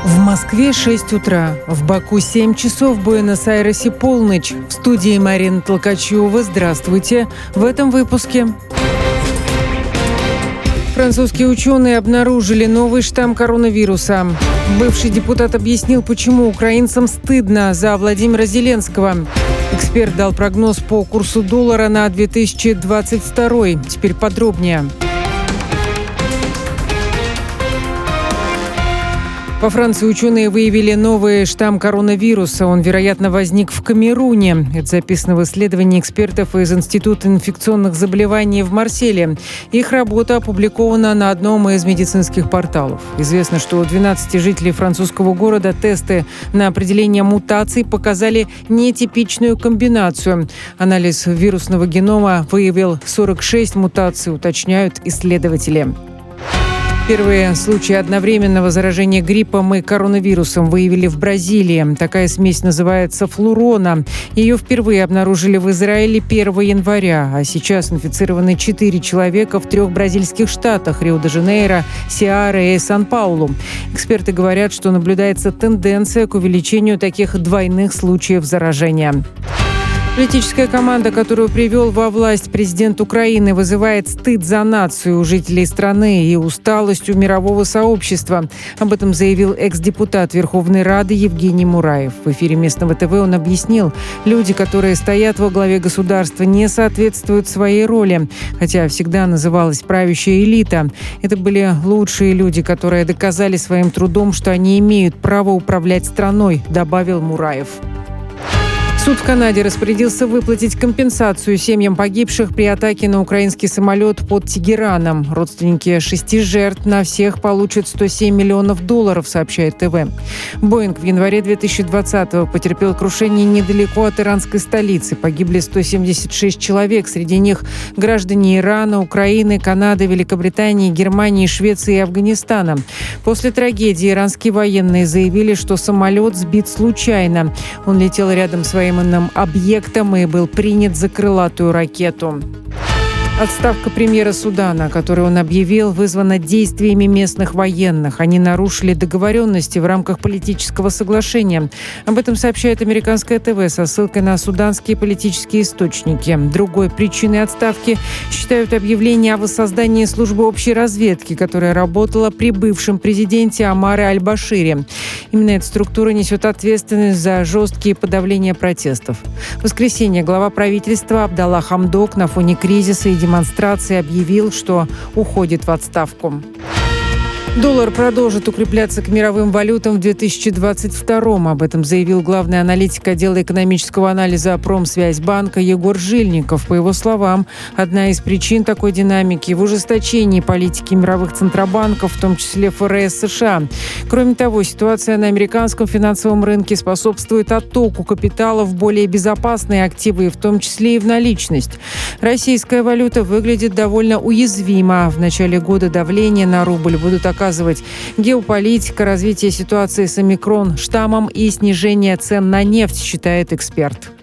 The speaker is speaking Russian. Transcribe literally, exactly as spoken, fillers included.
В Москве шесть утра, в Баку семь часов, в Буэнос-Айресе полночь. В студии Марина Толкачева. Здравствуйте. В этом выпуске. Французские ученые обнаружили новый штамм коронавируса. Бывший депутат объяснил, почему украинцам стыдно за Владимира Зеленского. Эксперт дал прогноз по курсу доллара на две тысячи двадцать второй. Теперь подробнее. Во Франции ученые выявили новый штамм коронавируса. Он, вероятно, возник в Камеруне. Это записано в исследовании экспертов из Института инфекционных заболеваний в Марселе. Их работа опубликована на одном из медицинских порталов. Известно, что у двенадцати жителей французского города тесты на определение мутаций показали нетипичную комбинацию. Анализ вирусного генома выявил сорок шесть мутаций, уточняют исследователи. Первые случаи одновременного заражения гриппом и коронавирусом выявили в Бразилии. Такая смесь называется флурона. Ее впервые обнаружили в Израиле первого января, а сейчас инфицированы четыре человека в трех бразильских штатах – Рио-де-Жанейро, Сеара и Сан-Паулу. Эксперты говорят, что наблюдается тенденция к увеличению таких двойных случаев заражения. Политическая команда, которую привел во власть президент Украины, вызывает стыд за нацию у жителей страны и усталость у мирового сообщества. Об этом заявил экс-депутат Верховной Рады Евгений Мураев. В эфире местного ТВ он объяснил, люди, которые стоят во главе государства, не соответствуют своей роли, хотя всегда называлась правящая элита. Это были лучшие люди, которые доказали своим трудом, что они имеют право управлять страной, добавил Мураев. Суд в Канаде распорядился выплатить компенсацию семьям погибших при атаке на украинский самолет под Тегераном. Родственники шести жертв на всех получат сто семь миллионов долларов, сообщает ТВ. Боинг в январе две тысячи двадцатого потерпел крушение недалеко от иранской столицы. Погибли сто семьдесят шесть человек. Среди них граждане Ирана, Украины, Канады, Великобритании, Германии, Швеции и Афганистана. После трагедии иранские военные заявили, что самолет сбит случайно. Он летел рядом с своим объектом и был принят за крылатую ракету. Отставка премьера Судана, которую он объявил, вызвана действиями местных военных. Они нарушили договоренности в рамках политического соглашения. Об этом сообщает американское ТВ со ссылкой на суданские политические источники. Другой причиной отставки считают объявление о воссоздании службы общей разведки, которая работала при бывшем президенте Омаре Аль-Башире. Именно эта структура несет ответственность за жесткие подавления протестов. В воскресенье глава правительства Абдалла Хамдок на фоне кризиса и демонстрации объявил, что уходит в отставку. Доллар продолжит укрепляться к мировым валютам в две тысячи двадцать втором. Об этом заявил главный аналитик отдела экономического анализа Промсвязьбанка Егор Жильников. По его словам, одна из причин такой динамики в ужесточении политики мировых центробанков, в том числе ФРС США. Кроме того, ситуация на американском финансовом рынке способствует оттоку капитала в более безопасные активы, в том числе и в наличность. Российская валюта выглядит довольно уязвимо. В начале года давление на рубль будут оказывать геополитика, развитие ситуации с омикрон штаммом и снижение цен на нефть, считает эксперт.